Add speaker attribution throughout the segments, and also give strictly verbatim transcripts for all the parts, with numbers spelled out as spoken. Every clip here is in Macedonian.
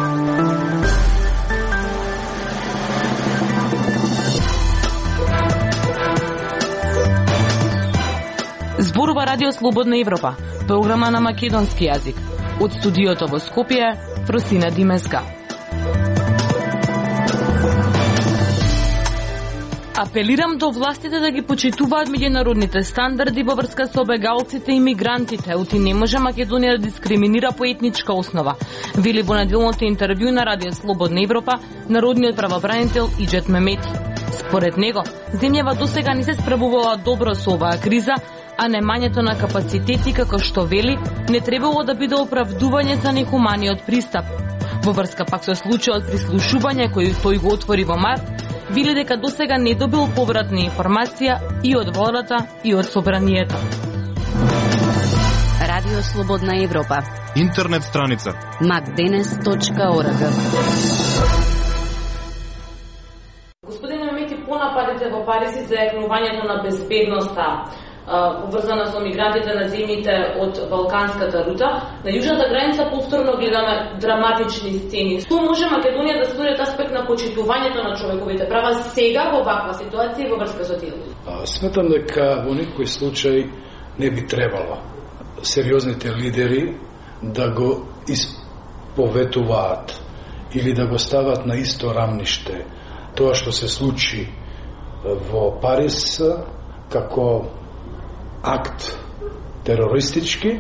Speaker 1: Зборува Радио Слободна Европа, програма на македонски јазик. Од студиото во Скопје, Фросина Димеска. Апелирам до властите да ги почитуваат меѓународните стандарди во врска со бегалците и мигрантите. Ути не може Македонија да дискриминира по етничка основа, вели во неделното интервју на Радио Слободна Европа народниот правобранител Иџет Мемети. Според него, земјава досега не се справувала добро со оваа криза, а немањето на капацитети, како што вели, не требало да биде оправдување за нехуманиот пристап. Во врска пак со случајот прислушување кој тој го отвори во март, вели дека досега не добил повратна информација и од владата и од собранието.
Speaker 2: Радио Слободна Европа.
Speaker 3: Интернет страница
Speaker 2: макденес точка орг.
Speaker 1: Господине Мемети, понападите во Париз и зајакнувањето на безбедноста поврзана со мигрантите на земјите од Балканската рута, на јужната граница повторно гледаме драматични сцени. Што може Македонија да стори од аспект на почитувањето на човековите права сега во ваква ситуација во врска со тие?
Speaker 4: Сметам дека во никој случај не би требало сериозните лидери да го исповетуваат или да го стават на исто рамниште тоа што се случи во Париз како акт терористички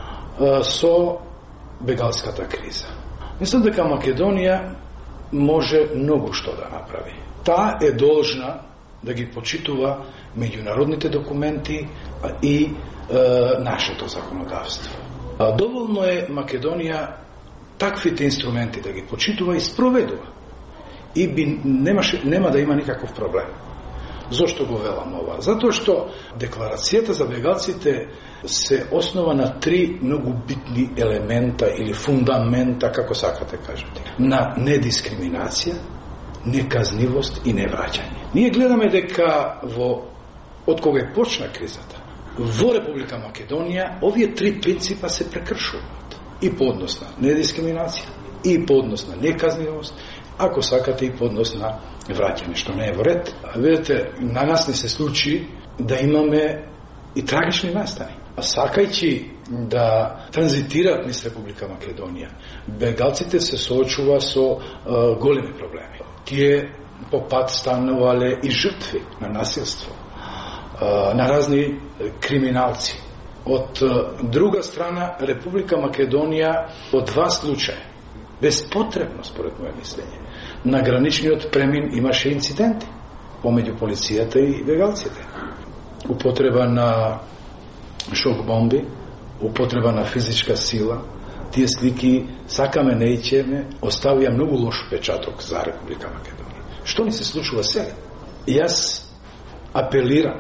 Speaker 4: со бегалската криза. Мислам дека Македонија може многу што да направи. Таа е должна да ги почитува меѓународните документи и е, нашето законодавство. Доволно е Македонија таквите инструменти да ги почитува и спроведува. И би, немаше, нема да има никаков проблем. Зошто го велам ова? Затоа што декларацијата за бегалците се основа на три многу битни елемента или фундамента, како сакате кажете. На недискриминација, неказнивост и невраќање. Ние гледаме дека во од кога е почна кризата, во Република Македонија овие три принципа се прекршуваат. И по однос на недискриминација, и по однос на неказнивост, ако сакате и по однос на враќање, што не е во ред. Видете, на нас не се случи да имаме и трагични настани. А сакајќи да транзитираат низ Република Македонија, бегалците се соочува со е, големи проблеми. Тие по пат станувале и жртви на насилство, е, на разни криминалци. Од е, друга страна, Република Македонија од два случаја, безпотребно според моје мислење, на граничниот премин имаше инциденти помеѓу полицијата и бегалците. Употреба на шок бомби, употреба на физичка сила. Тие слики, сакаме не ичеме, оставија многу лош печаток за Република Македонија. Што ни се случува сега? Јас апелирам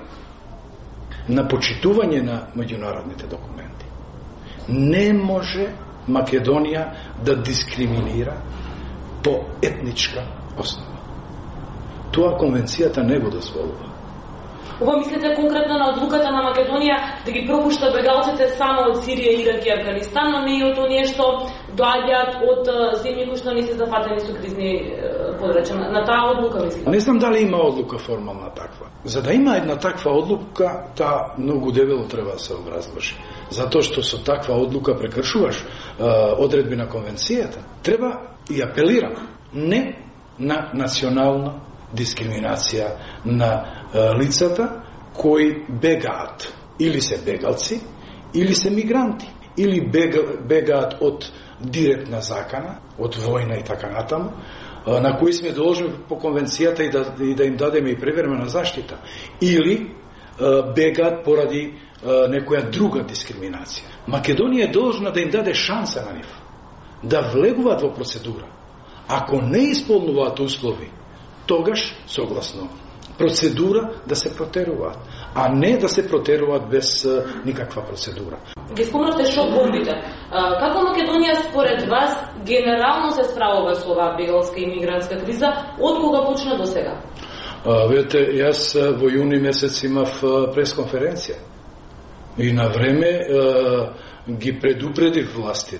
Speaker 4: на почитување на меѓународните документи. Не може Македонија да дискриминира по етничка основа. Тоа конвенцијата не го дозволува.
Speaker 1: Ова мислите конкретно на одлуката на Македонија да ги пропушта бегалците само од Сирија, Ирак и Афганистан, но не и од оние што доаѓаат од земји кои што не се зафатени со кризни подрачја. На таа одлука мислите? Не
Speaker 4: знам дали има одлука формална таква. За да има една таква одлука, таа многу дебело треба да се образложи. Затоа што со таква одлука прекршуваш е, одредби на конвенцијата. Треба и апелирам не на национална дискриминација на е, лицата кои бегаат. Или се бегалци, или се мигранти, или бега, бегаат од директна закана, од војна и така натаму, е, на кои сме должни по конвенцијата и да, и да им дадеме и превремена заштита, или е, бегаат поради е, некоја друга дискриминација. Македонија е должна да им даде шанса на нив да влегуваат во процедура. Ако не исполнуваат услови, тогаш, согласно процедура, да се протеруваат, а не да се протеруваат без uh, никаква процедура.
Speaker 1: Ги спомнавте шок бомбите. Uh, како Македонија според вас генерално се справува со оваа бегалска и мигрантска криза, од кога почна до сега?
Speaker 4: Uh, видите, јас uh, во јуни месец имав uh, пресконференција и на време uh, ги предупредив властите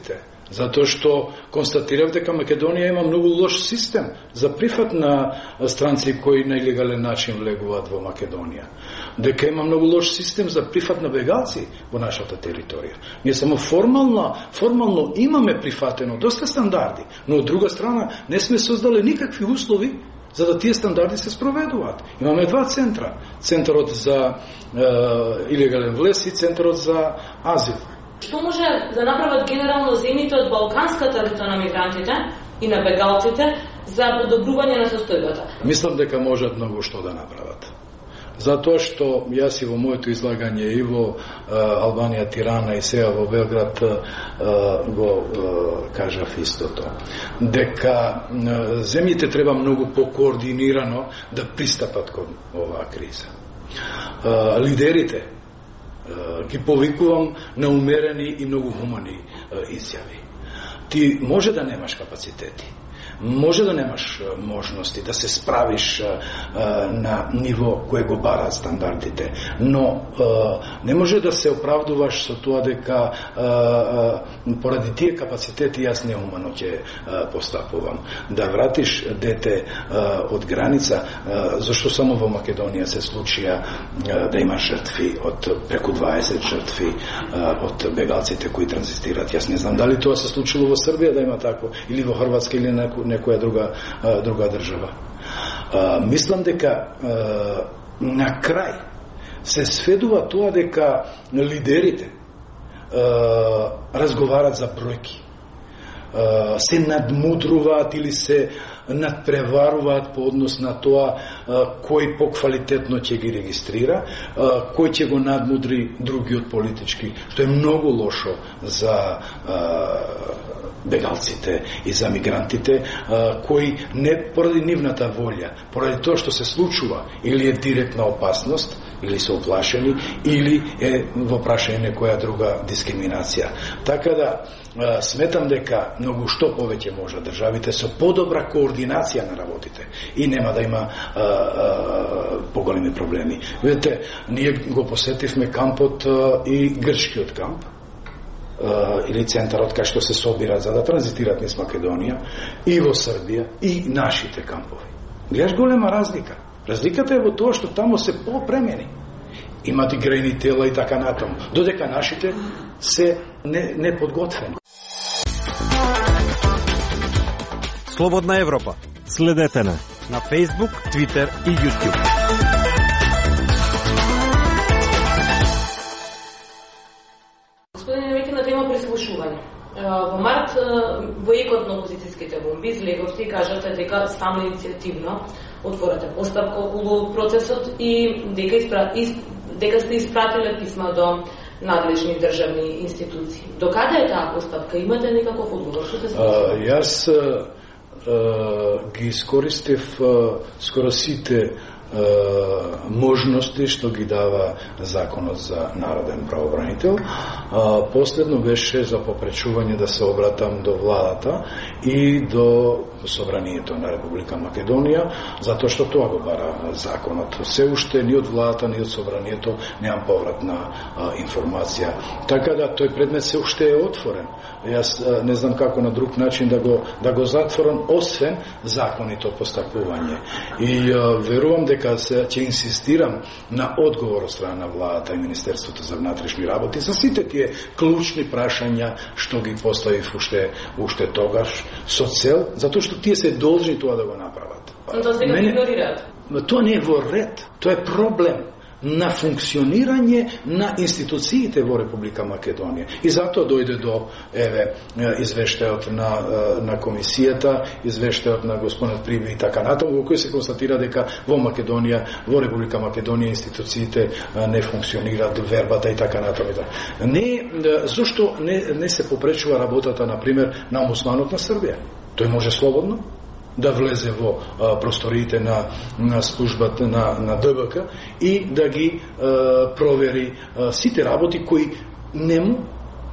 Speaker 4: Затоа што констатирав дека Македонија има многу лош систем за прифат на странци кои на илегален начин влегуваат во Македонија. Дека има многу лош систем за прифат на бегалци во нашата територија. Ние само формално, формално имаме прифатено доста стандарди, но од друга страна не сме создали никакви услови за да тие стандарди се спроведуваат. Имаме два центра. Центарот за е, илегален влез и центарот за азил.
Speaker 1: Што може да направат генерално земјите од балканската рута на мигрантите и на бегалците за подобрување на состојбата?
Speaker 4: Мислам дека можат многу што да направат. Затоа што јас и во моето излагање и во е, Албанија, Тирана и сега во Белград е, го е, кажав истото. Дека е, земјите треба многу покоординирано да пристапат кон оваа криза. Е, лидерите е, ги повикувам на умерени и многу хумани е, изјави. Ти може да немаш капацитети, може да немаш можности да се справиш а, на ниво кое го бараат стандардите, но а, не може да се оправдуваш со тоа дека а, а, поради тие капацитети јас неумано ќе постапувам. Да вратиш дете а, од граница, а, зашто само во Македонија се случија а, да има жртви од преку дваесет жртви а, од бегалците кои транзитираат. Јас не знам дали тоа се случило во Србија да има тако, или во Хрватска, или на некоја друга друга држава. А, мислам дека а, на крај се сведува тоа дека лидерите а, разговарат за бројки. А, се надмудруваат или се надпреваруваат по однос на тоа а, кој поквалитетно ќе ги регистрира, а, кој ќе го надмудри другиот политички, што е многу лошо за а, бегалците и за мигрантите, а, кои не поради нивната волја, поради тоа што се случува, или е директна опасност, или се оплашени, или е во прашање некоја друга дискриминација. Така да а, сметам дека многу што повеќе може државите со подобра координација на работите и нема да има а, а, поголеми проблеми. Видете, ние го посетивме кампот а, и грчкиот камп, или центарот кај што се собират за да транзитират низ Македонија, и во Србија, и нашите кампови. Гледаш голема разлика. Разликата е во тоа што тамо се поопремени. Имат и грејни тела и така натаму, додека нашите се не, не подготвени.
Speaker 3: Слободна Европа. Следете на на Facebook, Twitter и YouTube.
Speaker 1: Во март, во екот на опозицијските бомби, излеговте и кажате дека само иницијативно отворате постапка околу процесот и дека, испра... дека сте испратиле писма до надлежни државни институции. До каде е таа постапка? Имате некаков одговор? Што се случува?
Speaker 4: Јас а, ги искористив а, скоро сите можности што ги дава Законот за народен правобранител. Последно беше за попречување да се обратам до владата и до Собранието на Република Македонија, затоа што тоа го бара законот. Се уште ни од владата, ни од Собранието немам повратна а, информација. Така да тој предмет се уште е отворен. Јас а, не знам како на друг начин да го да го затворам, освен законито постапување. И а, верувам дека се ќе инсистирам на одговор од страна на владата и Министерството за внатрешни работи за сите тие клучни прашања што ги поставив уште уште тогаш со цел, затоа што тие се должни тоа да го направат.
Speaker 1: Но тоа сега
Speaker 4: Мене...
Speaker 1: игнорираат.
Speaker 4: Тоа не е во ред, тоа е проблем на функционирање на институциите во Република Македонија. И затоа дојде до еве извештајот на на комисијата, извештајот на господинот Приби и така натаму, во кој се констатира дека во Македонија, во Република Македонија институциите не функционираат, вербата и така натаму. Не, зошто не не се попречува работата на пример на омбудсманот на Србија? Тој може слободно да влезе во а, просториите на, на службата на, на ДБК и да ги а, провери а, сите работи кои нему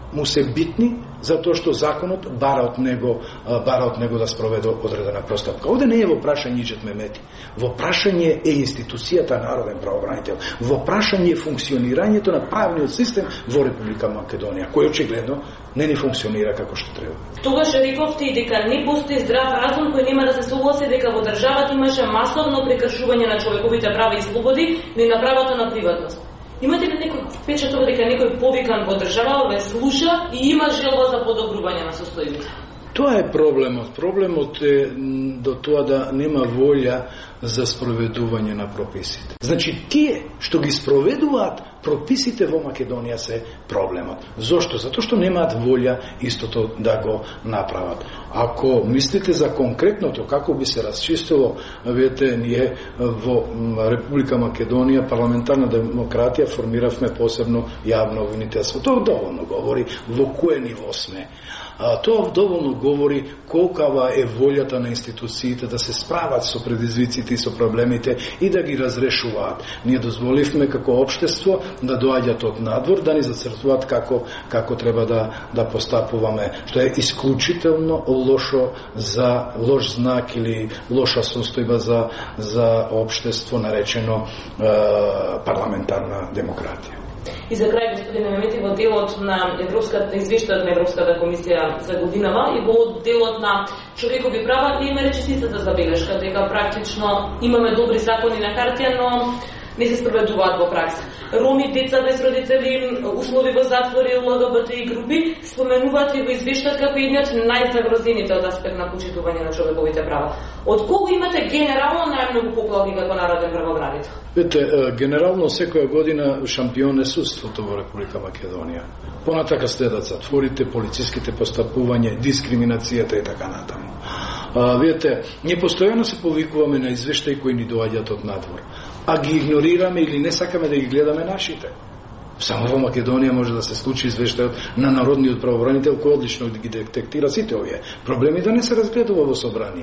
Speaker 4: му се битни затоа што законот бара од него бара од него да спроведе одредена постапка. Овде не е во прашање Иџет Мемети. Во прашање е институцијата народен правобранител. Во прашање е функционирањето на правниот систем во Република Македонија, кој очигледно не ни функционира како што треба.
Speaker 1: Тогаш рековте и дека не постои здрав разум кој нема да се согласи дека во државата имаше масовно прекршување на човековите права и слободи, но и на правото на приватност. Имате ли некој впечаток дека некој повикан во држава ве слуша и има желба за подобрување на состојбите?
Speaker 4: Тоа е проблемот. Проблемот е до тоа да нема волја за спроведување на прописите. Значи, тие што ги спроведуваат прописите во Македонија се проблемот. Зошто? Затоа што немаат волја истото да го направат. Ако мислите за конкретното, како би се расчистило, видите, ние во Република Македонија, парламентарна демократија, формиравме посебно јавно обвинителство. Тоа доволно говори во кое ниво сме. А, тоа доволно говори колкава е волјата на институциите да се справат со предизвиците и со проблемите и да ги разрешуваат. Ние дозволивме како општество да доаѓат од надвор, да ни зацртуваат како како треба да да постапуваме, што е исклучително лошо за лош знак или лоша состојба за за општество наречено е, парламентарна демократија.
Speaker 1: И за крај, господине Мемети, во делот на Европската извештајот на Европската комисија за годинава и во делот на човекови права има речисницата забелешка дека практично имаме добри закони на хартија, но не се спроведуваат во пракса. Роми, деца без родители, услови во затвори, ЛГБТ групи споменуваат и во извештајот како едниот најзагрозените од аспект на почитување на човековите права. Од кого имате генерално најмногу поклони како народен правобранител?
Speaker 4: Видите, генерално секоја година шампион е судството во Република Македонија. Понатака следат затворите, полициските постапување, дискриминацијата и така натаму. А, видите, ние постојано се повикуваме на извештаи кои ни доаѓаат од надвор, а ги игнорираме или не сакаме да ги гледаме нашите. Само во Македонија може да се случи извештајот на народниот правобранител кој одлично ги детектира сите овие проблеми да не се разгледува во собрание.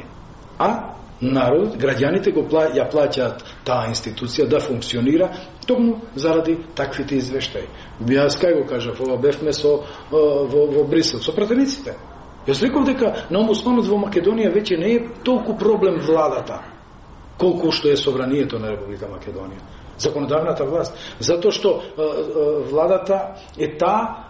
Speaker 4: А народ, граѓаните го пла, ја плаќаат таа институција да функционира токму заради таквите извештаи. Јас кај го кажав, ова бевме со во, во Брисел со пратениците. Јас реков дека на омбудсманот во Македонија веќе не е толку проблем владата, колку што е собранието на Република Македонија, законодавната власт, затоа што е, е, владата е таа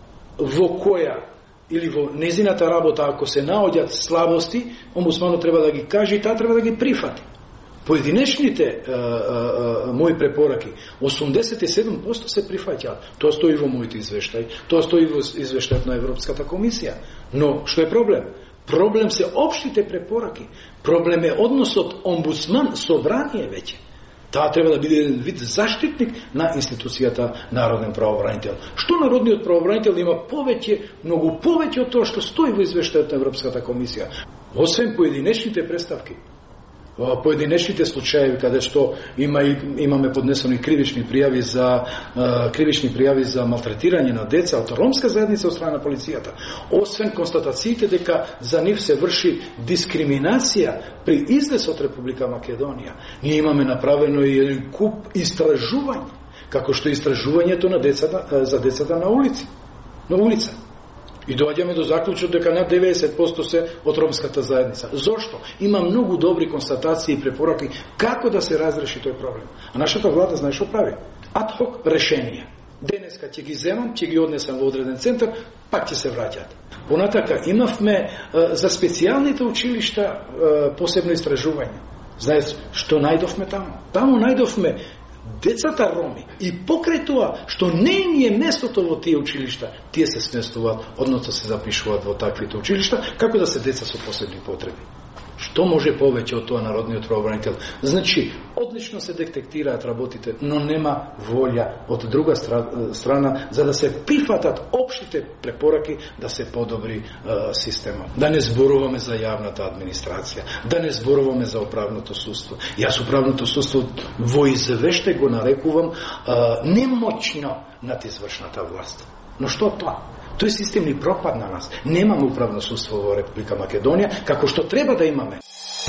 Speaker 4: во која или во незината работа ако се наоѓаат слабости, омбудсманот треба да ги каже и таа треба да ги прифати. Поединечните е, е, е, мои препораки, осумдесет и седум проценти се прифаќаат. Тоа стои во моите извештаи, тоа стои во извештајот на Европската комисија. Но што е проблем? Проблем се општите препораки. Проблем е односот омбудсман собрание веќе. Таа треба да биде еден вид заштитник на институцијата народен правобранител. Што народниот правобранител има повеќе, многу повеќе од тоа што стои во извештајот на Европската комисија. Освен поединечните представки, поединечните случаи каде што има и, имаме поднесени кривични пријави за е, кривични пријави за малтретирање на деца од ромска заедница од страна на полицијата. Освен констатациите дека за нив се врши дискриминација при излез од Република Македонија, ние имаме направено и еден куп истражување, како што е истражувањето на децата за децата на улици, на улица. И доаѓаме до заклучок дека над деветдесет проценти се од ромската заедница. Зошто? Има многу добри констатации и препораки како да се разреши тој проблем. А нашата влада знае што прави? Адхок решенија. Денеска ќе ги земам, ќе ги однесам во одреден центар, пак ќе се враќаат. Понатака имавме е, за специјалните училишта е, посебно истражување. Знаете што најдовме таму? Таму најдовме децата роми и покрај тоа што не им е местото во тие училишта, тие се сместуваат, односно се запишуваат во таквите училишта, како да се деца со посебни потреби. Што може повеќе од тоа народниот правобранител? Значи, одлично се детектираат работите, но нема волја од друга страна за да се прифатат општите препораки да се подобри е, системот. Да не зборуваме за јавната администрација, да не зборуваме за управното судство. Јас управното судство во извештај го нарекувам е, немоќно над извршната власт. Но што тоа? Тој систем ни пропадна нас. Немаме управно судство во Република Македонија, како што треба да имаме.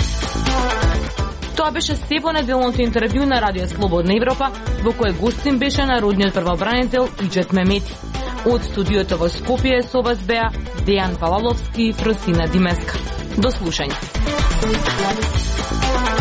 Speaker 1: Тоа беше се во неделното интервју на Радио Слободна Европа, во кое гостин беше народниот правобранител Иџет Мемети. Од студиото во Скопје со вас беа Дејан Палаловски и Фросина Димеска. До слушање.